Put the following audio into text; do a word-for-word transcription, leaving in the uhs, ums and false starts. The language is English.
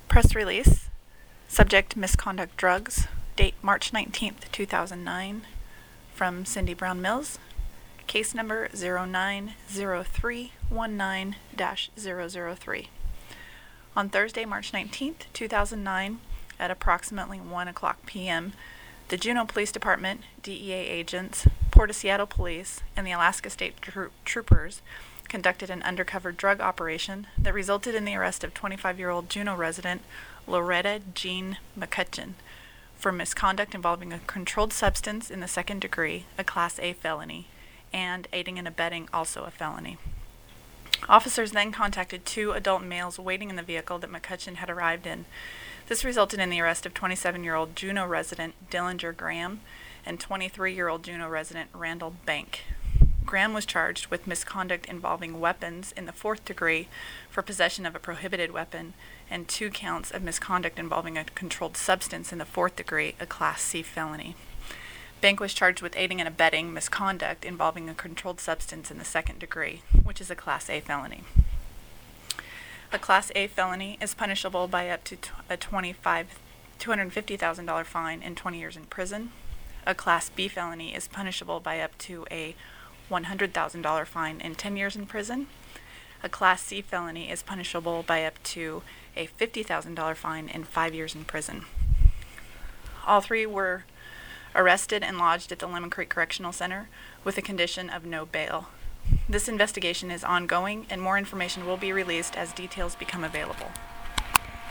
Press release. Subject misconduct drugs. Date March nineteenth, two thousand nine. From Cindy Brown Mills. Case number zero nine zero three one nine dash zero zero three. On Thursday, March nineteenth, two thousand nine, at approximately one o'clock p m, the Juneau Police Department, D E A agents, Port of Seattle Police, and the Alaska State Tro- Troopers conducted an undercover drug operation that resulted in the arrest of twenty-five-year-old Juneau resident Loretta Jean McCutcheon for misconduct involving a controlled substance in the second degree, a Class A felony, and aiding and abetting, also a felony. Officers then contacted two adult males waiting in the vehicle that McCutcheon had arrived in. This resulted in the arrest of twenty-seven-year-old Juneau resident Dillinger Graham and twenty-three-year-old Juneau resident Randall Bank. Graham was charged with misconduct involving weapons in the fourth degree for possession of a prohibited weapon and two counts of misconduct involving a controlled substance in the fourth degree, a Class C felony. Bank was charged with aiding and abetting misconduct involving a controlled substance in the second degree, which is a Class A felony. A Class A felony is punishable by up to a twenty-five, two hundred fifty thousand dollars fine and twenty years in prison. A Class B felony is punishable by up to a one hundred thousand dollars fine and ten years in prison. A Class C felony is punishable by up to a fifty thousand dollars fine and five years in prison. All three were arrested and lodged at the Lemon Creek Correctional Center with a condition of no bail. This investigation is ongoing, and more information will be released as details become available.